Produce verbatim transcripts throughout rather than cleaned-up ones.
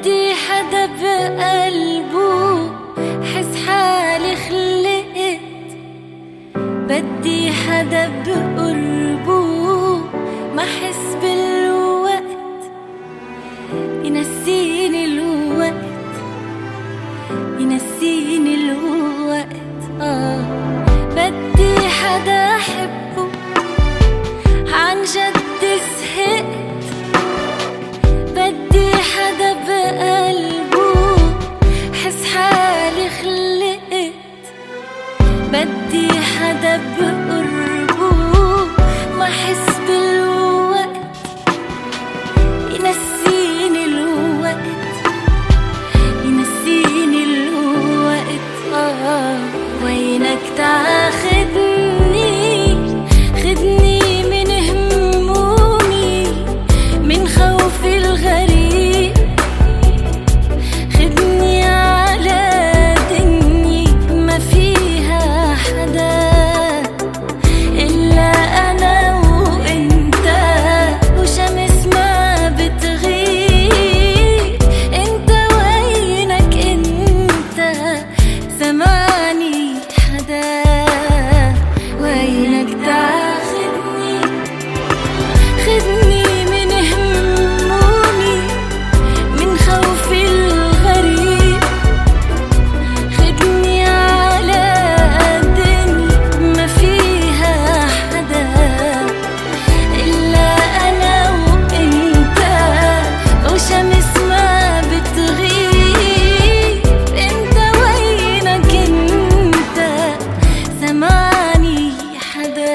بدي حدا بقلبه حس حالي خلقت، بدي حدا بقربه ما حس بالوقت، ينسيني الوقت ينسيني الوقت. آه بدي حدا أحبه عن جد زهقت، بدي حدا بقلبه حس حالي خلقت، بدي حدا بقربه ما حس بالوقت، ينسيني الوقت ينسيني الوقت. آه وينك تاخدني، خدني من همومي، من خوفي الغريب، خدني على دنيا ما فيها حدا إلا أنا وإنت، وشمس ما بتغيب. إنت وينك إنت، سمعني حدا، وينك تاخدني، خدني من همومي، من خوفي الغريب، خدني على دنيا ما فيها حدا إلا أنا وإنت، وشمس ما بتغيب. إنت وينك إنت، سمعني حدا.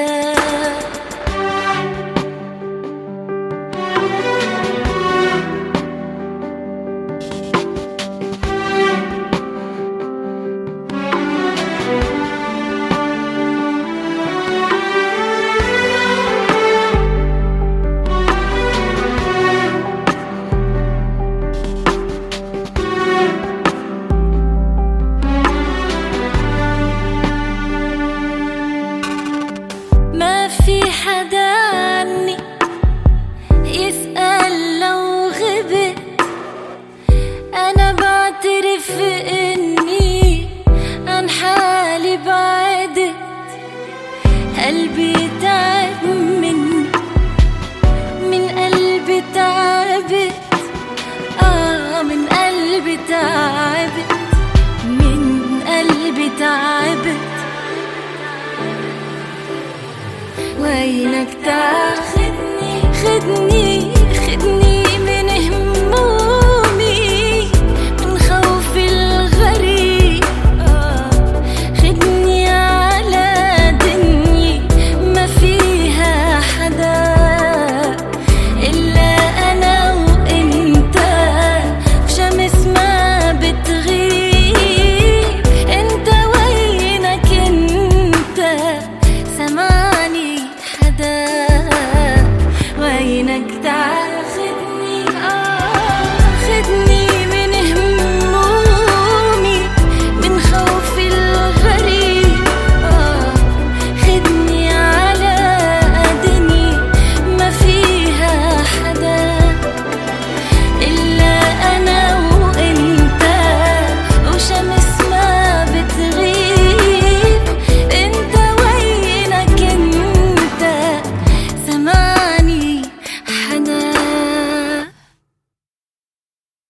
ما في حدا عني يسأل لو غبت، أنا بعترف إني عن حالي بعدت، قلبي تعب مني، من قلبي تعبت. آه من قلبي تعبت، من قلبي تعبت. وينك تاخدني، خدني